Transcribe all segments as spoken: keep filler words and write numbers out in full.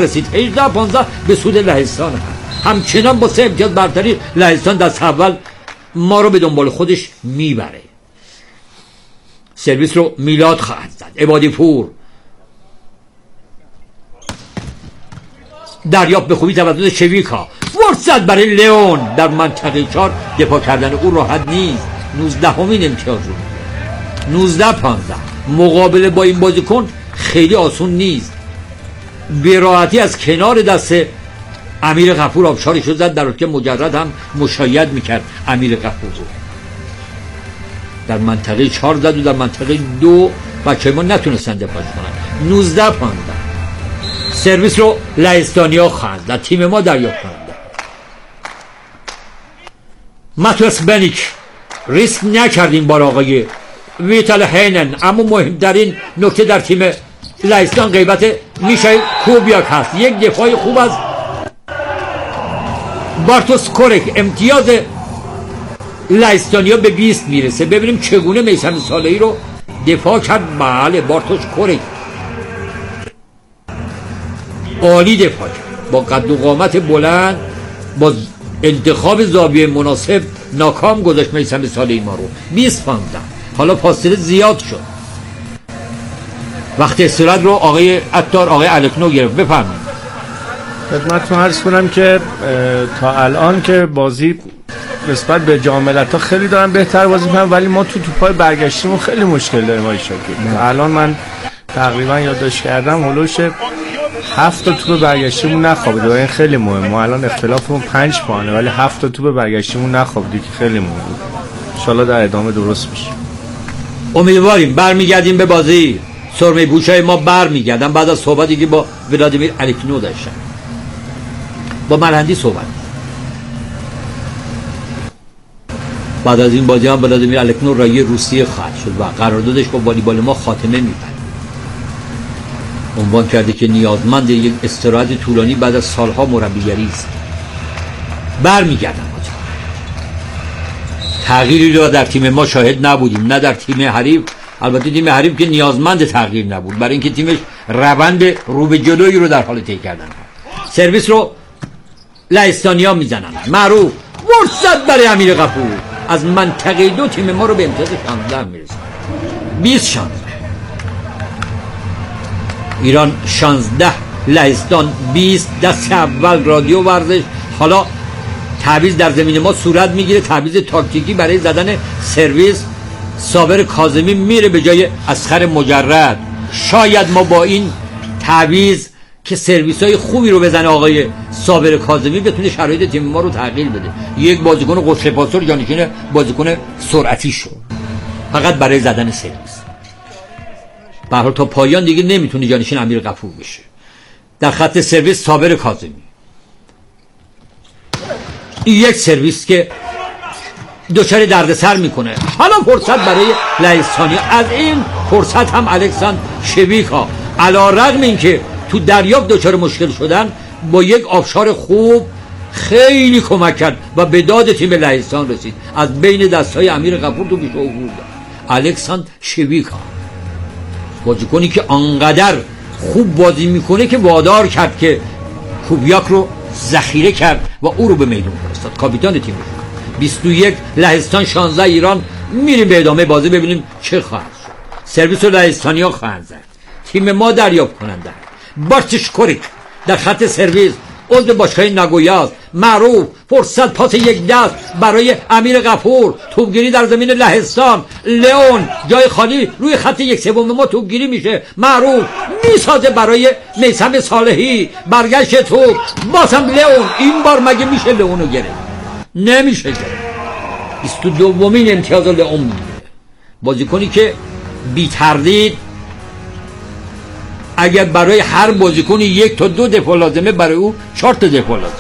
رسید. هجده پانزده به سود لهستان هم. همچنان با سه امتیاز برتری لهستان دست اول ما رو به دنبال خودش میبره. سرویس رو میلاد خواهد زد. عبادی پور دریافت به خوبی توسط شویکا. فرصت برای لئون در منطقه چهار. دفاع کردن او راحت نیست. نوزده همین امتیاز رو نوزده پانزده. مقابله با این بازیکن خیلی آسون نیست. به راحتی از کنار دست امیر غفور آبشارش رو زد، در حالی که مجرد هم مشاید میکرد امیر غفور رو. در منطقه چهار زد و در منطقه دو بچه ما نتونستن دفاع کنن. نوزده پانزده. سرویس رو لهستانیا خواهند در تیم ما دریافت کنند. ماتوس بنیک ریسک نکردیم بار آقای ویتال هینن، اما مهمترین نکته در تیم لهستان غیبت میشایل کوبیاک هست. یک دفاع خوب از بارتوس کورک. امتیاز لهستانیا به بیست میرسه. ببینیم چگونه میثم صالحی رو دفاع کرد. بله بارتوس کورک عالی دفاع کرد، با قد و قامت بلند، با انتخاب زاویه مناسب ناکام گذاشت میثم صالحی ما رو. بیست پانزده. حالا فاصله زیاد شد. وقت استراحت رو آقای عطار آقای الکنو گرفت. بفرمایید. خدمتتون عرض کنم که تا الان که بازی نسبت به جام ملت‌ها خیلی دارن بهتر بازی می‌کنن، ولی ما تو توپای برگشتیمون خیلی مشکل داریم آقای شاکر. الان من تقریبا یادداشت کردم هولوش هفت تا توپ برگشتیمون نخوابید و این خیلی مهمه. ما الان اختلافمون پنج پوانه ولی هفت تا توپ برگشتیمون نخوابید که خیلی مهمه. ان شاءالله در ادامه درست میشه. امیدواریم. برمیگردیم به بازی. سرمه پوشای ما برمیگردن بعد از صحبتی که با ولادیمیر الکنو داشتن. با مرهندی صحبت. بعد از این بازی هم ولادیمیر الکنو رای روسیه خواهد شد و قراردادش با والیبال ما خاتمه می‌پذیرد. عنوان کرده که نیازمند یک استراحت طولانی بعد از سالها مربیگری است. برمیگردن. تغییری را در تیم ما شاهد نبودیم، نه در تیم حریف. البته تیم حریف که نیازمند تغییر نبود، برای اینکه تیمش روند رو به جلویی رو در حال طی کردن. سرویس رو لهستانیا میزنن. معروف فرصت برای امیر غفور از منطقه دو تیم ما رو به امتیاز شانزده میرسه. بیست شانزده. ایران شانزده لهستان بیست. دست اول رادیو ورزش. حالا تعویض در زمین ما صورت میگیره. تعویض تاکتیکی برای زدن سرویس. صابر کاظمی میره به جای اصغر مجرد. شاید ما با این تعویض که سرویس های خوبی رو بزنه آقای صابر کاظمی بتونه شرایط تیم ما رو تغییر بده. یک بازیکن قطر پاسور جانشین بازیکن سرعتی شد فقط برای زدن سرویس. به هر حال تا پایان دیگه نمیتونه جانشین امیر غفور بشه. در خط سرویس صابر کاظمی. یک سرویس که دچار دردسر میکنه. حالا فرصت برای لهستانی. از این فرصت هم الکساندر شویکا علی رغم اینکه تو دریافت دچار مشکل شدن با یک آبشار خوب خیلی کمک کرد و به داد تیم لهستان رسید. از بین دستهای امیر غفور تو بیشو عبور داد. الکساندر شویکا بازیکنی که انقدر خوب بازی میکنه که وادار کرد که کوبیاک رو ذخیره کرد و او رو به میدون فرستاد. کاپیتان تیم. بیست و یک لهستان شانزده ایران. میریم به ادامه بازی ببینیم چه خواهد شد. سرویس رو لهستانیا خواهند زد. تیم ما دریافت کننده بارتوس کورک در خط سرویس عضو باشگاه ناگویا است. معروف فرصت پاس یک دست برای امیر غفور. توپگیری در زمین لهستان. لئون جای خالی روی خط یک سوم ما توپگیری میشه. معروف میسازه برای میثم صالحی. برگشت توپ بازم لئون. این بار مگه میشه لئونو گرفت؟ نمیشه گرفت. بیست و دومین امتیاز لئون میگیره. بازیکنی که بی تردید اگر برای هر بازیکنی یک تا دو دفاع لازمه برای او چهار تا دفاع لازمه.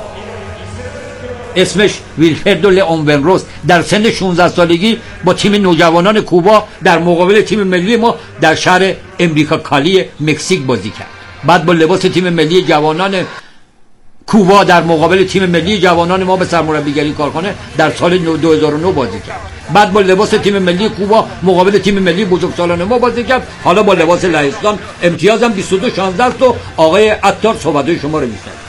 اسمش ویلفردو لئون ونروس در سن شانزده سالگی با تیم نوجوانان کوبا در مقابل تیم ملی ما در شهر امریکا کالی مکزیک بازی کرد. بعد با لباس تیم ملی جوانان کوبا در مقابل تیم ملی جوانان ما به سرمربیگری کار کنه در سال دو هزار و نه بازی کرد. بعد با لباس تیم ملی کوبا مقابل تیم ملی بزرگسالان ما بازی کرد. حالا با لباس لهستان امتیازم بیست و دو شانزده است و آقای عطار صحبت‌های شما رو می‌شنوه.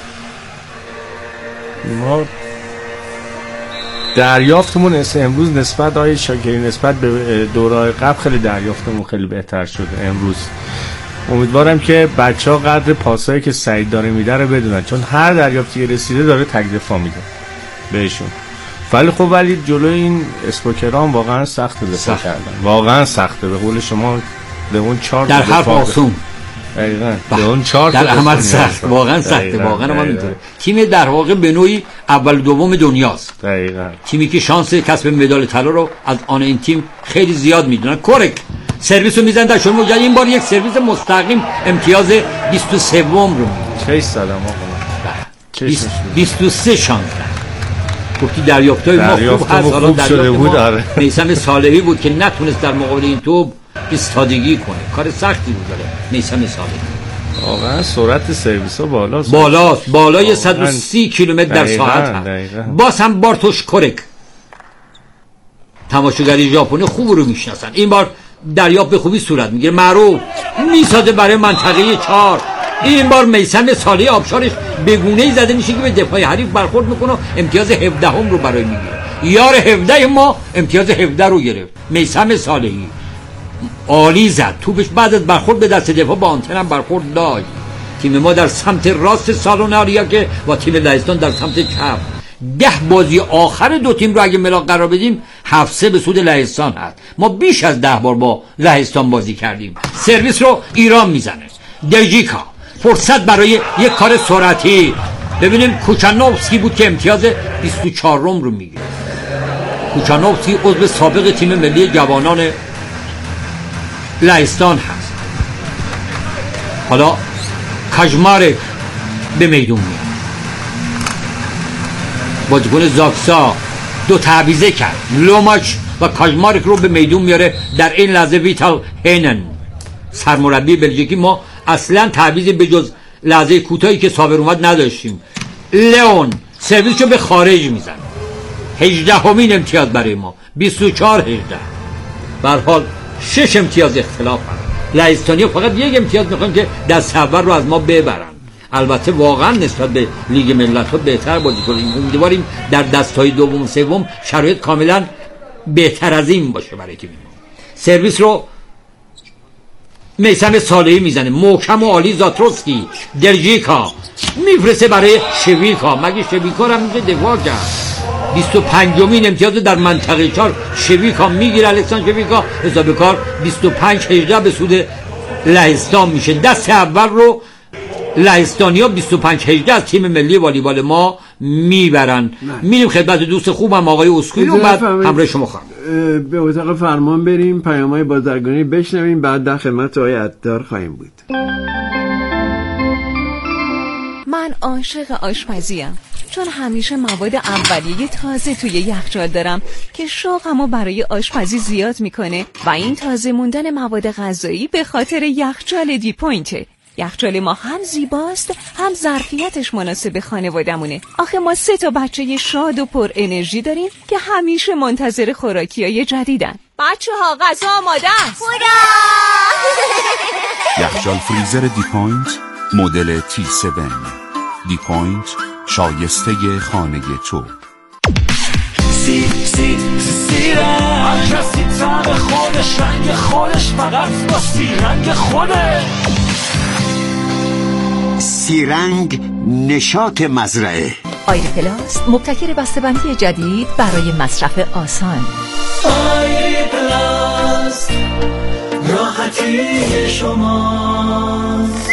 ما دریافتمون امروز نسبت آقای شاکری نسبت به دوره‌های قبل خیلی دریافتمون خیلی بهتر شده امروز. امیدوارم که بچه‌ها قدر پاسایی که سعید داره میده رو بدونن، چون هر دریافتی رسیده داره تک دفاع میده بهشون. ولی خب ولی جلوی این اسپوکران واقعا سخته دفاع کردن، واقعا سخته. به قول شما به اون چهار در حرف آسون دقیقاً به اون چهار در عمل سخت، واقعا سخته، واقعا ما اینطوره. تیم در واقع به نوعی اول دوم دنیاست. دقیقاً تیمی که شانس کسب مدال طلا رو از آن این تیم خیلی زیاد میدونن. کرک سرویس رو میزنن در شما مجدد این بار یک سرویس مستقیم امتیاز بیست و سه رو میگیره. چه زدم آقا؟ بیست و سه شانس. گفتی دریافتای ما خوب هست. حالا دریافت ما میثم صالحی بود که نتونست در مقابل این توپ ایستادگی کنه. کار سختی بود داره میثم صالحی. واقعا سرعت سرویس ها بالاست. بالاست. بالای صد و سی کیلومتر در ساعت هست. باز هم بارتوش کرک تماشاگری ژاپنی خوب رو میشناسن. این بار دریافت به خوبی صورت میگیره، معروف میسازه برای منطقه چهار. این بار میثم صالحی آبشارش به گونه‌ای زده میشه که به دفاع حریف برخورد میکنه، امتیاز هفده هم رو برای میگیره. یار هفده ما امتیاز هفده رو گرفت. میثم صالحی عالی زد توپش، بعد از برخورد به دست دفاع با آنتن هم برخورد داشت. تیم ما در سمت راست سالن آریا که با تیم لهستان در سمت چپ. ده بازی آخر دو تیم رو اگه ملاق قرار بدیم هفت سه به سود لهستان هست. ما بیش از ده بار با لهستان بازی کردیم. سرویس رو ایران میزنه. درجیکا فرصت برای یک کار سرعتی. ببینیم کوچانوفسکی بود که امتیاز بیست و چهار رو میگیره. کوچانوفسکی عضو سابق تیم ملی جوانان لهستان هست. حالا کاجمارک به میدون میاد. بازیکن زاکسا دو تعویضه کرد، لوماچ و کاجمارک رو به میدون میاره. در این لحظه ویتال هینن سرمربی بلژیکی، ما اصلا تعویضی به جز لحظه کوتاهی که صابر اومد نداشتیم. لئون سرویسشو به خارج میزنه. هجده همین امتیاز برای ما، بیست و چهار هجده. به هر حال شش امتیاز اختلاف هست. لهستانیا فقط یک امتیاز میخوان که دست اول رو از ما ببرن. البته واقعا نسبت به لیگ ملت‌ها بهتر بازی کنیم. امیدواریم در دست‌های دوم سوم شرایط کاملا بهتر از این باشه برای تیم ما. سرویس رو میثم صالحی میزنه، محکم و عالی. زاتروسکی درجیکا میفرسته برای شویکا. مگه شویکا رو میشه دفاع کرد؟ بیست و پنجمین امتیاز در منطقه چهار شویکا میگیره. الکسان شویکا حساب کار بیست و پنج هجده به سود لهستان میشه. دست اول رو لهستانیا بیست و پنج هجده از تیم ملی والیبال ما میبرن. میریم خدمت دوست خوبم آقای اسکوئی و بعد همراه شما خواهم به اتاق فرمان بریم، پیام‌های بازرگانی بشنویم، بعد در خدمت آقای عطار خواهیم بود. من عاشق آشپزیم، چون همیشه مواد اولیه تازه توی یخچال دارم که شوقمو برای آشپزی زیاد میکنه و این تازه موندن مواد غذایی به خاطر یخچال دی پوینته. یخچال ما هم زیباست هم ظرفیتش مناسب خانوادمونه. آخه ما سه تا بچه شاد و پر انرژی داریم که همیشه منتظر خوراکیای جدیدن. بچه ها غذا آماده است. یخچال فریزر دی پوینت مدل تی هفت. دی پوینت شایسته خانه تو. سی سی سی رنگ هر کسی طعم خودش، رنگ خودش، فقط با سی رنگ خوده. سی رنگ نشاط مزرعه. آیر پلاس مبتکر بسته‌بندی جدید برای مصرف آسان. آیر پلاس راحتی شماست.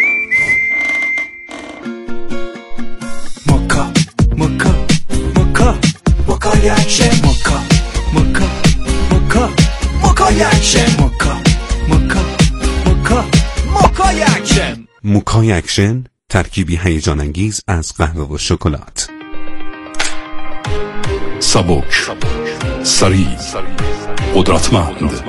مکا مکا مکا مکا یکشه مکا مکا مکا مکا یکشه مکا مکا مکا مکا یکشه. موکای اکشن ترکیبی هیجان انگیز از قهوه و شکلات. سبک، سریع، قدرتمند.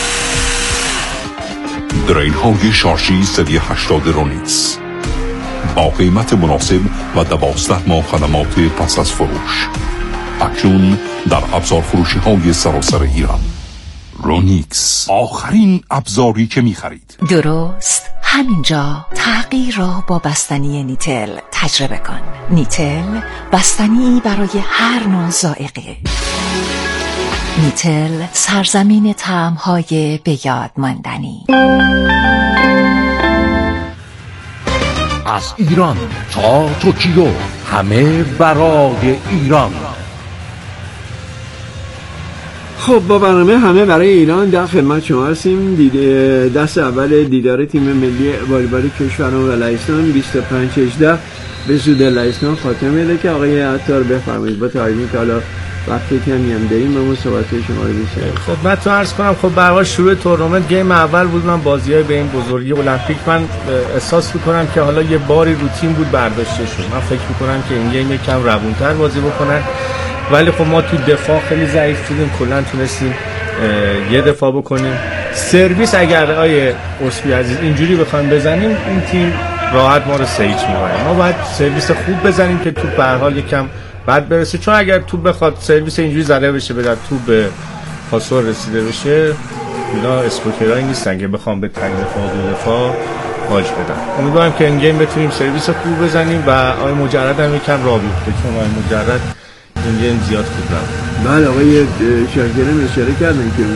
درین های شارژی سری هشتاد رونیکس با قیمت مناسب و دوازده ماه خدمات پس از فروش. اکنون در ابزار فروشی های سراسر ایران. رونیکس، آخرین ابزاری که می خرید. درست همینجا تغییر را با بستنی نیتل تجربه کن. نیتل، بستنی برای هر نوع ذائقه. نیتل، سرزمین طعم‌های به یاد ماندنی. از ایران تا توکیو، همه برای ایران. خب با برنامه همه برای ایران در خدمت شما هستیم. دیده دست اول دیدار تیم ملی والیبال کشورمون و لهستان بیست و پنج هجده به سود لهستان خاتمه میده که آقای عطار بفرمایید با تعیین که حالا وقتی کمی هم داریم ما صحبت شما رو می‌شنویم. خدمتتون عرض کنم خب به هر حال شروع تورنمنت گیم اول بود. من بازی‌های به این بزرگی المپیک من احساس می‌کنم که حالا یه باری روتین بود برداشته شد. من فکر می‌کنم که این گیم یکم روون‌تر بازی بکنن، ولی خب ما تو دفاع خیلی ضعیف بودیم، کلا تونستیم یه دفاع بکنیم. سرویس اگر آیه اسپی عزیز اینجوری بخوایم بزنیم این تیم راحت ما رو سیج می‌کنه. ما باید سرویس خوب بزنیم که توپ به هر حال یکم بعد برسه، چون اگر توپ بخواد سرویس اینجوری زده بشه به در توپ به پاسور رسیده بشه، اینا اسپوکرایی نیستن که بخوام به تنگ دفاع و دفاع باج بدن. امیدوارم که این گیم بتونیم سرویس خوب بزنیم و آقای مجرد هم یکم راه بیفته، چون آقای مجرد این گیم زیاد خوب رفت. بله آقای شاکرم اشاره کردن که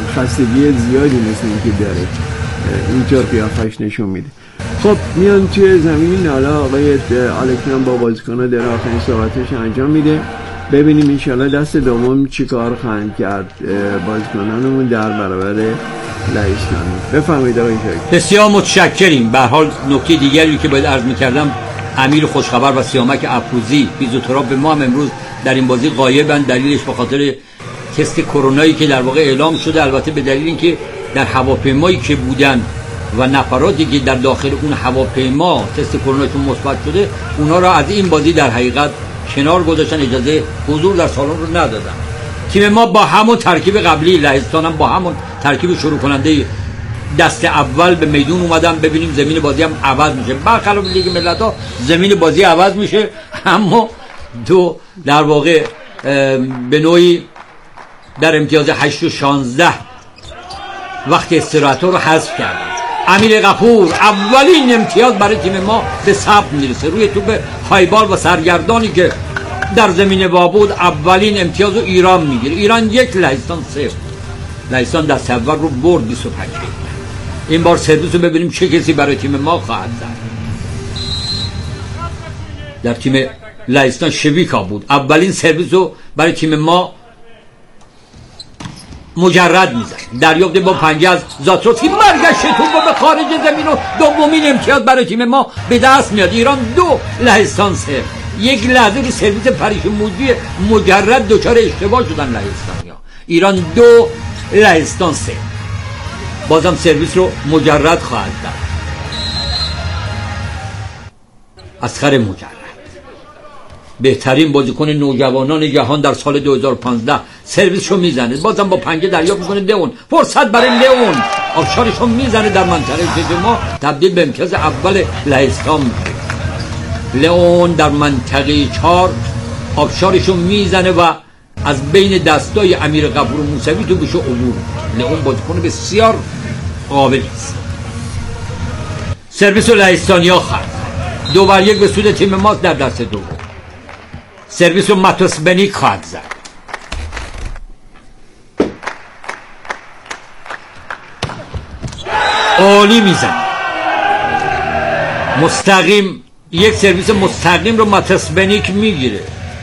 خستگی زیادی مثل این که داره اینطور قیافش نشون میده. خب میان توی زمین، حالا آقای الکسان با بازیکن‌ها در آخرین صحبتش انجام میده. ببینیم انشالله دست دوم چی کار خواهند کرد بازیکنانمون در برابر لهستان. بفرمایید آقای شاکر. بسیار متشکریم. به هر حال نکته دیگری که باید عرض می‌کردم، امیر خوشخبر و سیامک افروزی فیزیوتراپ به ما هم امروز در این بازی غایبن. دلیلش به خاطر تست کرونایی که در واقع اعلام شده، البته به دلیل اینکه در هواپیمایی که بودن و نفراتی که در داخل اون هواپیما تست کروناشون مثبت شده، اونا را از این بازی در حقیقت کنار گذاشتن، اجازه حضور در سالن رو ندادن. تیم ما با همون ترکیب قبلی، لهستان هم با همون ترکیب شروع کننده دست اول به میدون اومدن. ببینیم زمین بازی هم عوض میشه، برخلاف لیگ ملت‌ها زمین بازی عوض میشه، اما دو در واقع به نوعی در امتیاز هشت و شانزده وقت استراحت رو حذف کردن. امیر غفور اولین امتیاز برای تیم ما به ثبت میرسه روی توپ هایبال و سرگردانی که در زمین وابود. اولین امتیاز رو ایران میگیره. ایران یک، لهستان صفر. لهستان دست اول رو برد بیست و پنج. این بار سرویس رو ببینیم چه کسی برای تیم ما خواهد زد. در تیم لهستان شویکا بود. اولین سرویس رو برای تیم ما مجرد میزن. دریافت با پنجه از زاتروفسکی، برگشت توپ به خارج زمین و دومین امتیاز برای تیم ما به دست میاد. ایران دو، لهستان صفر. یک لحظه رو سرویس پریش موجی مجرد دچار اشتباه شدن لهستانیا. ایران دو، لهستان صفر. بازم سرویس رو مجرد خواهد داد. اصغر مجرد بهترین بازیکن نوجوانان جهان در سال دو هزار و پانزده سرویس رو میزنه. بازم با پنجه دریافت میکنه لئون. فرصت برای لئون، آبشارش رو میزنه در منطقه که ما تبدیل به امتیاز اول لهستان میشه. لئون در منطقه چهار آبشارش رو میزنه و از بین دستای امیر غفور موسوی تو بشه عبور. لئون بازیکن بسیار قابلی است. سرویس لهستانیا خواهد دو بر یک به سود تیم ما در دست دوم. سرویس رو ماتوس بنیک خواهد زد. عالی میزن، مستقیم، یک سرویس مستقیم رو ماتوس بنیک میگیره.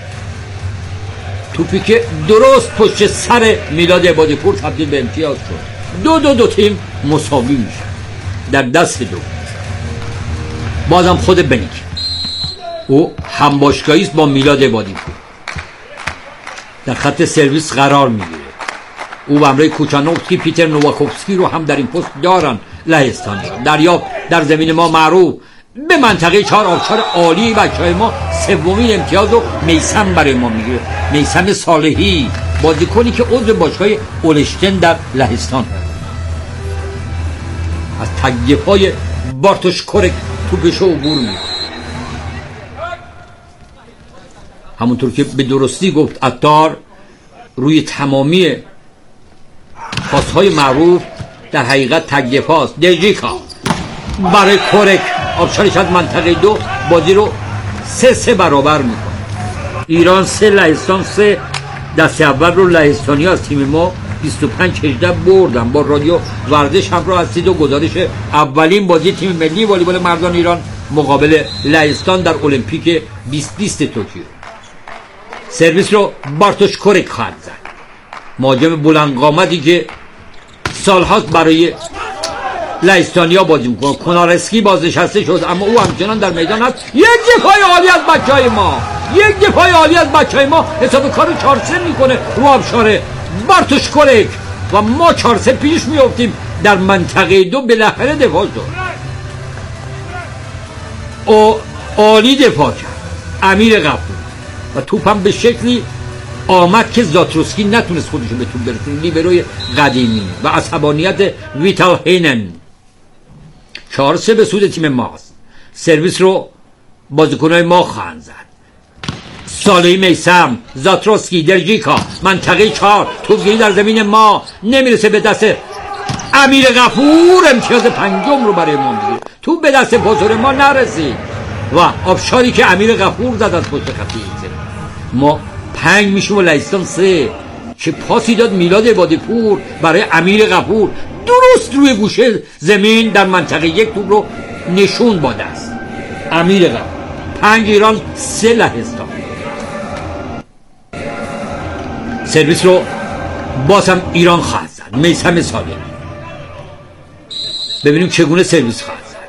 توپی که درست پشت سر میلاد عبادی‌پور تبدیل به امتیاز شد. دو دو دو تیم مساوی میشه در دست دو. بازم خود بنیک، او همباشگاهی است با میلاد عبادی‌پور، در خط سرویس قرار میگیره. او و همراه کوچانوفسکی پیتر نواکوفسکی رو هم در این پست دارن لهستانی. دریافت در زمین ما معروف به منطقه چهار، آبشار عالی بچهای ما. سومین امتیاز رو میسم برای ما میگیره. میسم صالحی، بازیکنی که عضو باشگاه اولشتن در لهستان، از تک دفاع بارتوش کورک توپشو عبور میکنه. همونطور که به درستی گفت عطار روی تمامی پاسهای معروف در حقیقت تک‌دفاعست. درجیکا برای کورک آبشارش از منطقه دو بازی رو سه سه برابر میکنه. ایران سه، لهستان سه. دست اول رو لهستانی از تیم ما بیست و پنج هجده بردن. با رادیو ورزش همراه هستید و گزارش اولین بازی تیم ملی والیبال مردان ایران مقابل لهستان در المپیک بیست بیست توکیو. سرویس رو بارتوش کورک خواهد زد، مهاجم بلند قامتی که سالهاست برای لهستانیا بازی میکنه. کنارسکی بازنشسته شد اما او همچنان در میدان هست. یک دفاع عالی از بچهای ما، یک دفاع عالی از بچهای ما حساب کارو چهار سه میکنه رو آبشاره بارتوش کورک و ما چهار سه پیش میافتیم. در منطقه دو بالاخره دفاع شد، او عالی دفاع کرد امیر غفور و توپ هم به شکلی آمد که زاتروسکی نتونست خودشو به توپ برسونه، لیبروی قدیمی و عصبانیت ویتال هینن. چهار سه به سود تیم ماست. سرویس رو بازیکنای ما خواهند زد. صالحی میثم، زاتروسکی، درجیکا، منطقه چهار. توپگیری در زمین ما نمیرسه به دست امیر غفور. امتیاز پنجم رو برای ما میگیره. توپ به دست پاسور ما نرسید و آبشاری که امیر غفور زد از پشت خط ایزه. ما پنج میشیم و لهستان سه. که پاسی داد میلاد عبادی‌پور برای امیر غفور درست روی گوشه زمین در منطقه یک توپ رو نشون با دست امیر غفور. پنج ایران، سه لهستان. سرویس رو باز هم ایران خواهد زد. میثم صالحی. ببینیم چگونه سرویس خواهد زد.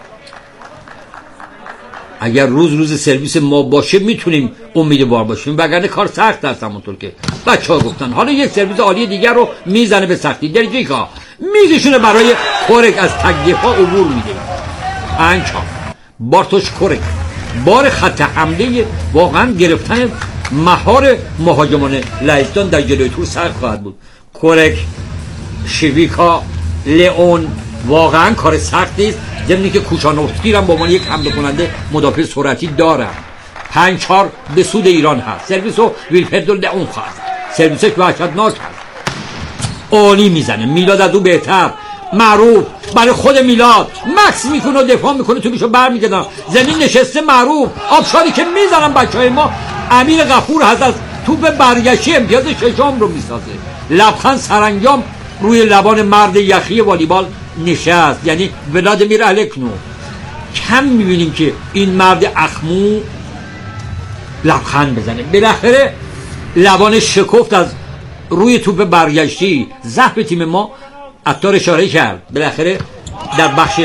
اگر روز روز سرویس ما باشه میتونیم امیدوار باشیم، وگرنه کار سخت است. همونطور که بچه ها گفتن حالا یک سرویس عالی دیگر رو میزنه به سختی. درجیکا میزشونه برای کورک از تک دفاع عبور میده. پنج ها بارتوش کورک بار خط حمله واقعا گرفتن مهار مهاجمان لهستان در جلوی تور سخت خواهد بود. کورک، شویکا، لئون واقعا کار سختی است، ضمن که کوچانوفسکی هم با عنوان یک حمله کننده مدافع سرعتی دارن. پنج چهار به سود ایران هست. سرویس رو ویلفردو لئون خواهد. سرویسش وحشتناک هست، عالی میزنه. میلاد از او بهتر. معروف برای خود میلاد مکس میکنه و دفاع میکنه، توپشو برمیگردن زمین نشسته. معروف آبشاری که میزنن بچهای ما. امیر غفور هست از توپ برگشتی امتیاز ششم رو میسازه. لبخند سرانجام روی لبان مرد یخی والیبال نشست، یعنی ولادیمیر الکنو. کم میبینیم که این مرد اخمو لبخند بزنه. بالاخره لبان شکفت از روی توپ برگشتی. ضعف تیم ما عطار اشاره کرد، بالاخره در بخش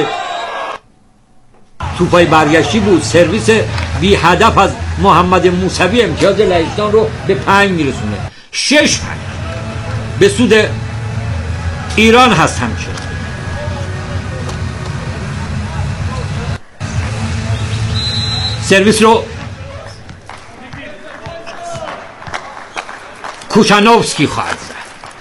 توپای برگشتی بود. سرویس بی هدف از محمد موسوی امتیاز لهستان رو به پنج میرسونه. شش به سود ایران هست. همچنین سرویس رو کوچانوفسکی خواهد زد.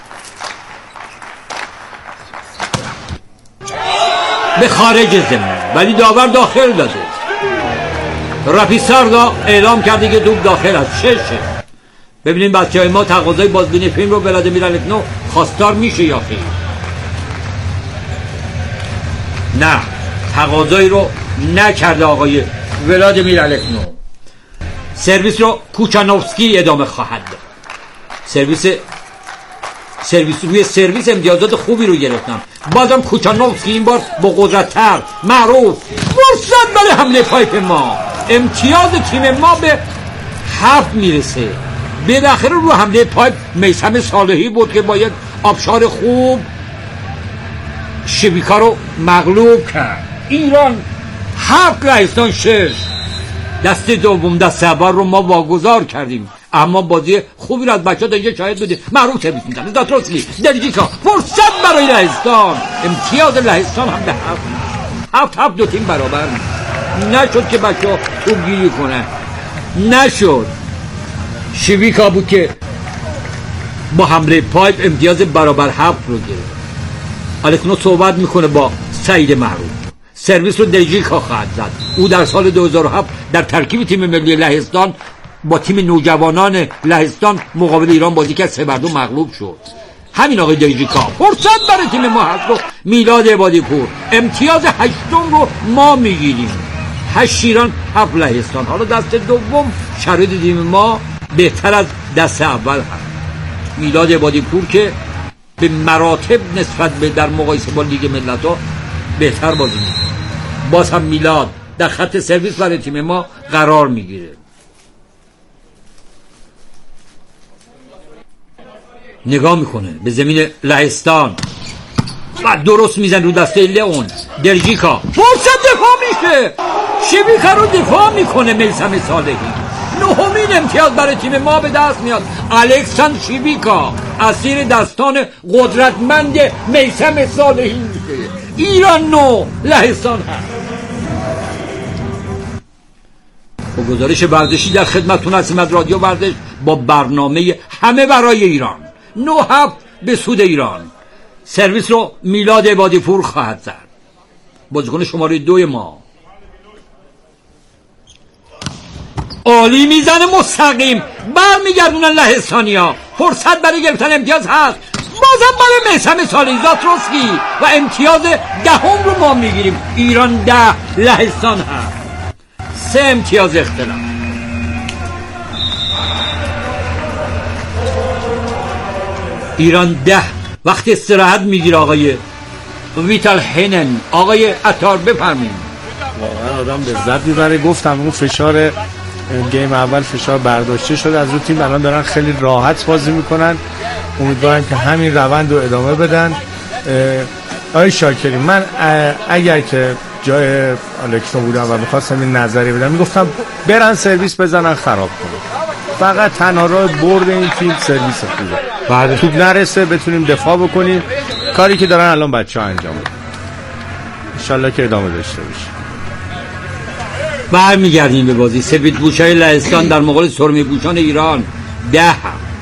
به خارج زمین ولی داور داخل داده. رافیساردا اعلام کرده که توپ داخل است. شش. ببینیم بچه‌های ما تقاضای بازبینی فیلم رو ولادیمیر الکنو خواستار میشه یا خیر. نه، تقاضایی رو نکرده آقای ولادیمیر الکنو. سرویس رو کوچانوفسکی ادامه خواهد داد. سرویس سرویس روی سرویس امتیازات خوبی رو گرفتن. بازم کوچانوفسکی این بار با قدرت‌تر. معروف فرصت برای حمله پایپ ما. امتیاز تیم ما به هفت میرسه. بالاخره رو حمله پایپ میثم صالحی بود که با یک آبشار خوب شویکا رو مغلوب کرد. ایران هفت، لهستان شش. دست دوم دست اول رو ما واگذار کردیم، اما بازی خوبی رو از بچه‌ها تا اینجا شاهد بودیم. معروف سرویس می‌زنه. زاتروسکی، درجیکا، فرصت برای لهستان. امتیاز لهستان هم به هفت هفت هفت دو تیم برابر نشد که بچه‌ها توپ گیری کنن. نشد. شویکا بود که با حمله پایپ امتیاز برابر هفت رو گرفت. الکنو صحبت میکنه با سعید معروف. سرویس رو درجیکا خواهد زد. او در سال دو هزار و هفت در ترکیب تیم ملی لهستان با تیم نوجوانان لهستان مقابل ایران بازی کرد، سه بر دو مغلوب شد. همین آقای درجیکا فرصت برای تیم ما هست و میلاد عبادی پور امتیاز هشتم رو ما میگیریم. هشت ایران هفت لهستان. حالا دست دوم شرایط تیم ما بهتر از دست اول هست. میلاد عبادی پور که به مراتب نسبت به در مقایسه با لیگ ملت‌ها بهتر بازی میکنه. باز هم میلاد در خط سرویس برای تیم ما قرار میگیره. نگاه میکنه به زمین لهستان و درست میزن رو دسته لئون. درجیکا فرصت دفاع میشه، شیویکا رو دفاع میکنه میثم صالحی. نهمین امتیاز برای تیم ما به دست میاد. الکساندر شیویکا اسیر دستان قدرتمند میثم صالحی میشه. ایران نو لهستان هست. با گزارش ورزشی در خدمتتون هستیم از رادیو ورزش با برنامه همه برای ایران. نو هفت به سود ایران. سرویس رو میلاد عبادی پور خواهد زد. بازیکن شماره دوی ما عالی میزنه، مستقیم برمیگردونن لهستانیا. فرصت برای گرفتن امتیاز هست، بازم برای میثم صالحی. زاتروسکی و امتیاز دهم رو ما میگیریم. ایران ده لهستان هست. سه امتیاز اختلاف. ایران ده وقت استراحت میگیره. آقای ویتال هینن، آقای عطار بفرمایید. واقعا آدم لذت میبره. گفتم اون فشار گیم اول فشار برداشته شده از اون تیم، الان دارن خیلی راحت بازی میکنن. امیدوارم که همین روند رو ادامه بدن. آقای شاکری، من اگر که جای الکسا بودم و میخواستم این نظری بدم میگفتم برن سرویس بزنن خراب کنن. فقط تنها راه برد این تیم سرویس خوبه. بعد توپ نرسه بتونیم دفاع بکنیم، کاری که دارن الان بچه‌ها انجام میدن. ان شاءالله که ادامه داشته باشه. برمیگردیم به بازی. سفید پوشای لهستان در مقابل سرمه پوشان ایران. ده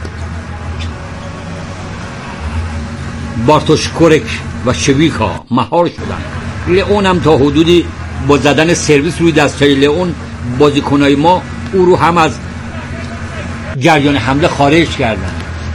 بارتوش کورک و شویکا مهار شدن. لئون هم تا حدودی با زدن سرویس روی دستای لئون بازیکنای ما او رو هم از جریان حمله خارج کردن.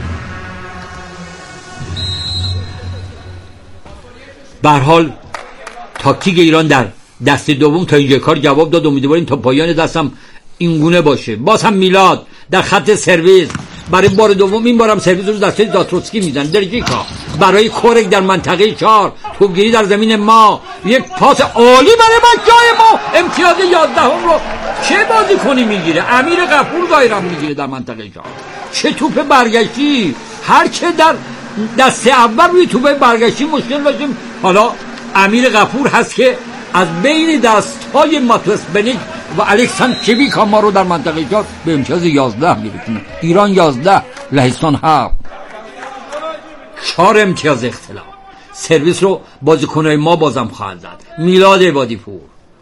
به هر حال تاکتیک ایران در دست دوم تا اینجا کار جواب داد. امیدواریم تا پایان دستم اینگونه باشه. باز هم میلاد در خط سرویس برای بار دوم، این بارم سرویس رو دسته زاتروسکی میزن. درجیکا برای کورک در منطقه چهار، توپگیری در زمین ما، یک پاس عالی برای بچه‌های ما. امتیاز یازدهم رو چه بازیکنی میگیره؟ امیر غفور دایرم میگیره در منطقه چهار. چه توپ برگشتی! هر چه در دست اول روی توپ برگشتی مشکل داشتیم، حالا امیر غفور هست که از بین دست‌های ماتوس بنیک و الکساندر شیویکا ما رو در منطقه چهار به امتیاز یازده میرسونه. ایران یازده لهستان هفت. چهار امتیاز اختلاف. سرویس رو بازیکنای ما بازم خواهد زد. میلاد عبادی پور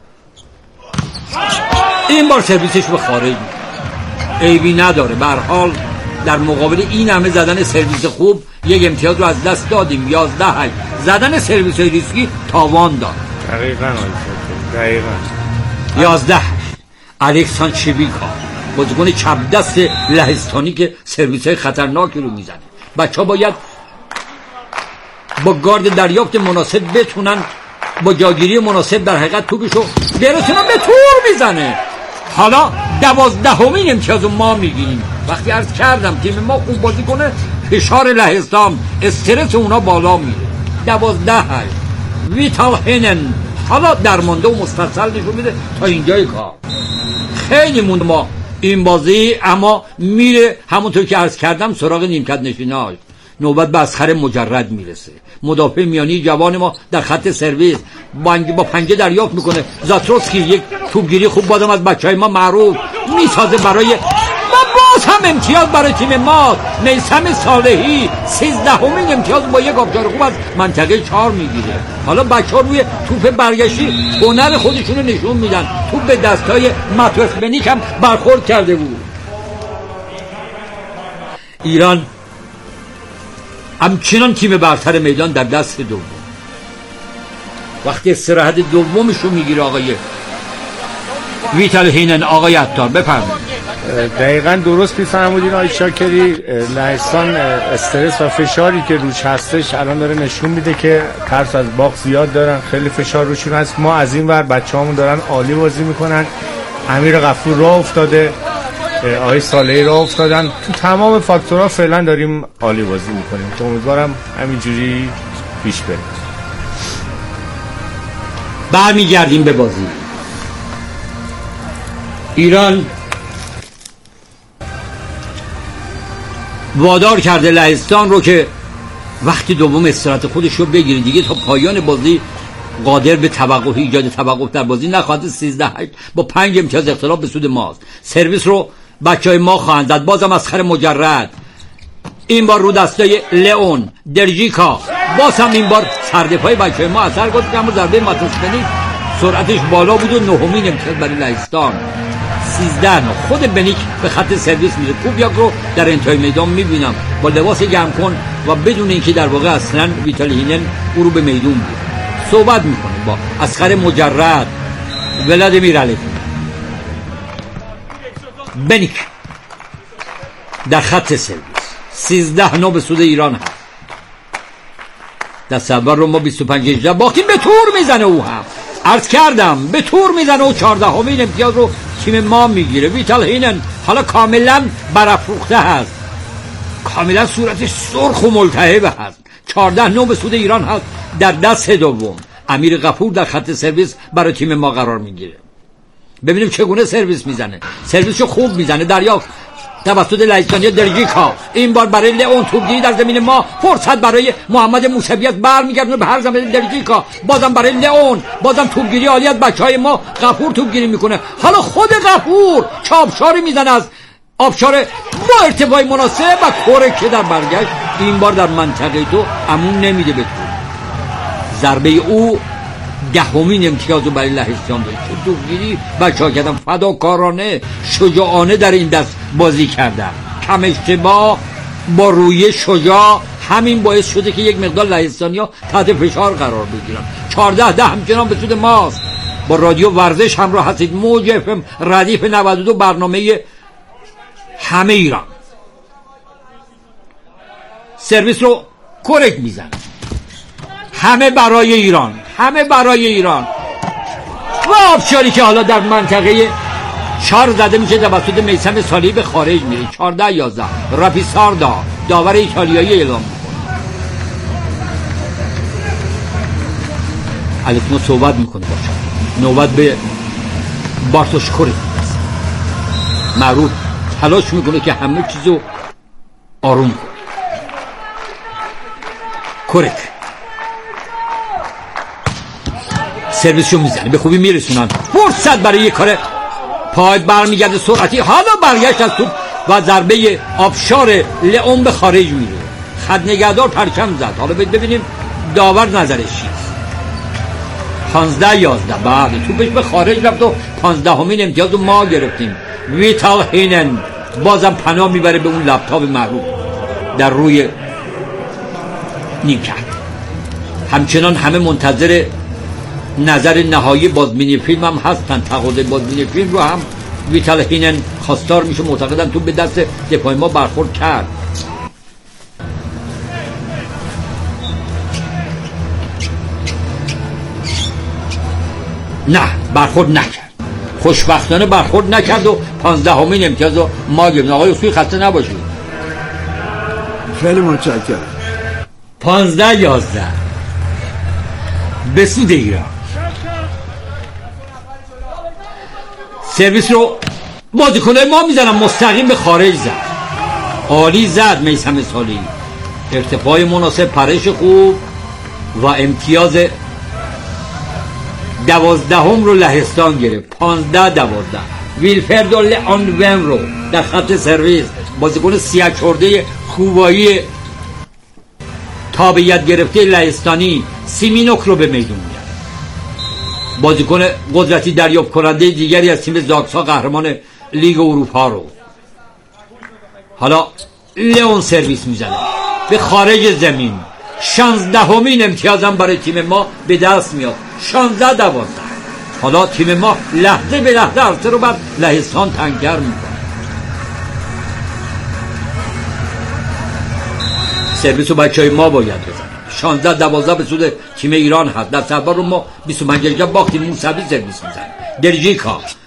این بار سرویسش به خارج عیبی نداره. به هر حال در مقابل این همه زدن سرویس خوب یک امتیاز رو از دست دادیم. یازده هشت. زدن سرویس ریسکی تاوان داد. دقیقاً دقیقاً یازده هشت. الکساندر شیویکا بازیکن چپ دست لهستانی که سرویس های خطرناکی رو میزنه. بچه ها باید با گارد دریافت مناسب بتونن با جاگیری مناسب در حقیقت توپشو برسونن. به تور میزنه. حالا دوازدهمین امتیاز ما میگیریم. وقتی عرض کردم تیم ما خوب بازی کنه فشار لهستان استرس اونا بالا میره. دوازده هشت. ویتال هینن حالا درمانده و مسترسل نشون میده تا اینجای کار. خیلی موند ما این بازی، اما میره همونطور که عرض کردم سراغ نیمکت نشیناش. نوبت به اسخر مجرد میرسه. مدافع میانی جوان ما در خط سرویس با پنجه دریافت میکنه. زاتروسکی یک توپگیری خوب بازم از بچهای ما معروف میسازه برای و باز هم امتیاز برای تیم ما. میثم صالحی سیزدهمین امتیاز با یک آبشار خوب از منطقه چهار میگیره. حالا بچه‌ها روی توپ برگشتی هنر خودشونو نشون میدن. توپ به دستای ماتوس بنیک هم برخورد کرده بود. ایران همچنان تیم برتر میدان در دست دوم. وقتی استراحت دومش رو میگیره آقای ویتال هینن. آقای عطار بفرمایید. دقیقاً درست می‌فرمودین آقای شاکری. لهستان استرس و فشاری که روش هستش الان داره نشون میده که ترس از باخت زیاد دارن، خیلی فشار روشون هست. ما از این ور بچه‌هامون دارن عالی بازی میکنن. امیر غفور راه افتاده، آقای صالحی راه افتادن، تو تمام فاکتورها فعلا داریم عالی بازی میکنیم که امیدوارم همینجوری پیش بره. برمیگردیم به بازی. ایران وادار کرده لهستان رو که وقتی دوم استراحت خودش رو بگیره، دیگه تا پایان بازی قادر به توقف ایجاد توقف در بازی نخواهد. سیزده هشت با پنج امتیاز اختلاف به سود ماست. سرویس رو بچهای ما خواهند زد. بازم مسخره مجرد، این بار رو دستای لئون درجیکا، باز هم این بار سردپای بچهای ما اثر گذاشت که اما ضربه ماتوسپنی سرعتش بالا بود و نهمین امتیاز برای لهستان. سیزده نه. خود بنیک به خط سرویس میره. کوبیاک رو در انتهای میدان میبینم با لباس گرم کن و بدون اینکه در واقع اصلا ویتال هینن او رو به میدون بیاره. صحبت میکنه با اسخر مجرد ولادیمیر علیکوف. بنیک در خط سرویس سیزده نه به سود ایران هست. دست اول رو ما بیست و پنج هجده باقیم. به تور میزنه او هم، عرض کردم به تور میزنه و چهارده همین امتیاز رو تیم ما میگیره. ویتال هینن حالا کاملا برافروخته هست، کاملا صورتش سرخ و ملتهب هست. چهارده نه به سود ایران هست. در دست دوم امیر غفور در خط سرویس برای تیم ما قرار میگیره. ببینیم چگونه سرویس میزنه. سرویسشو خوب میزنه. دریافت توسط لهستانی درجیکا، این بار برای لئون توپگیری در زمین ما. فرصت برای محمد موسوی است، برمیگردونه به هر زمین درجیکا. بازم برای لئون، بازم توپگیری عالی از بچهای ما. غفور توپگیری میکنه. حالا خود غفور چاپشاری میزنه از آبشار با ارتفاع مناسب و کوره که در برگشت این بار در منطقه تو امون نمیده به تو. ضربه او دهمین امتیاز رو برای لهستان داره. تو توپگیری بچه‌ها کردن فداکارانه شجاعانه در این دست بازی کردن. کم اشتباه با روی شجاع، همین باعث شده که یک مقدار لهستانی‌ها تحت فشار قرار بگیرن. چهارده ده همچنان به سود ماست. با رادیو ورزش همراه هستید. موج اف ام ردیف نود و دو برنامه همه ایران. سرویس رو کرک میزن. همه برای ایران، همه برای ایران. و آبشاری که حالا در منطقه چار زده میشه توسط میثم صالحی به خارج میره. چهارده یازده راپیساردا داور ایتالیایی اعلام میکنه. الکمو صحبت میکنه باشه. نوبت به بارتوش کوری معروف تلاش میکنه که همه چیزو آروم کنه. کرک سرویسشو میزنه، به خوبی میرسونن. فرصت برای یک کار پای برمیگرده سرعتی. حالا برگشت از توپ و ضربه آبشار لئون به خارج میره. خط نگهدار پرچم زد. حالا ببینیم داور نظرش چیست. پانزده یازده بعد توپش به خارج رفت و پانزده همین امتیاز رو ما گرفتیم. ویتال هینن بازم پناه میبره به اون لپتاپ معروف در روی نیمکت. همچنان همه منتظر نظر نهایی بازبینی فیلم هم هستن. تقاضای بازبینی فیلم رو هم ویتال هینن خواستار میشه. معتقدن تو به دست دفاع ما برخورد کرد. نه برخورد نکرد. خوشبختانه برخورد نکرد و پانزده همین امتیاز رو ما گرفتیم. آقای اصولی خسته نباشید. خیلی متشکرم. پانزده یازده به سود ایران. سرویس رو بازیکنای ما میزنن مستقیم به خارج زد. عالی زد میثم صالحی. ارتفاع مناسب، پرش خوب و امتیاز دوازدهم رو لهستان گرفت. پانزده دوازده. ویلفردو لئون رو در خط سرویس، بازیکن سیاه چرده خوبایی تابعیت گرفته لهستانی، سیمینوک رو به میدون میاد. بازیکن قدرتی دریافت کننده دیگری از تیم زاکسا قهرمان لیگ اروپا رو. حالا لئون سرویس میزنه به خارج زمین. شانزدهمین امتیازم برای تیم ما به دست میاد. شانزده دوازده. حالا تیم ما لحظه به لحظه عرصه رو بر لهستان تنگ‌تر میکنه. سرویس رو بچهای ما باید بزنن. شانزده دوازده به سود تیم ایران هست. در سربار رو ما بیست و پنج دقیقه باختیم، موسوی سرویس میزنه. دلژیکا